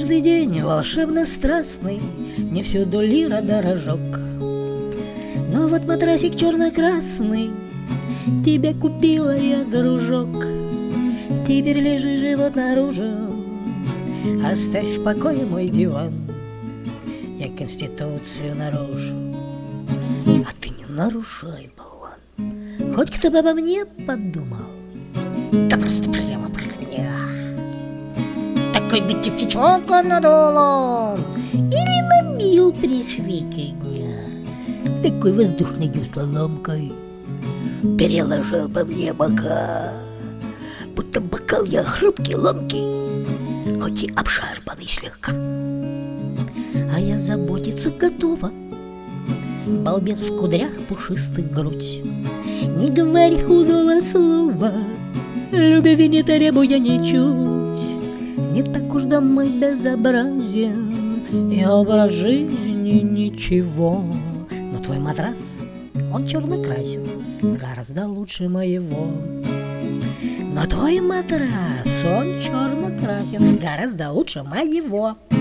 каждый день волшебно-страстный, не всюду лира дорожок. Но вот матрасик черно-красный тебе купила я, дружок. Теперь лежи, живот наружу, оставь в покое мой диван. Я Конституцию нарушу, а ты не нарушай, болван. Хоть кто бы обо мне подумал, да просто прямо про меня. Такой бы девчонка надула или намил при свете дня. Такой воздушной соломкой переложил по мне бока, будто бокал я хрупкий, ломкий, хоть и обшарпанный слегка. А я заботиться готова, балбес в кудрях, пушистых грудь. Не говори худого слова, любви не требуя ничуть. Не так уж домой безобразен и образ жизни ничего. Но твой матрас, он черно-красен, гораздо лучше моего. Но твой матрас, он черно-красен, гораздо лучше моего.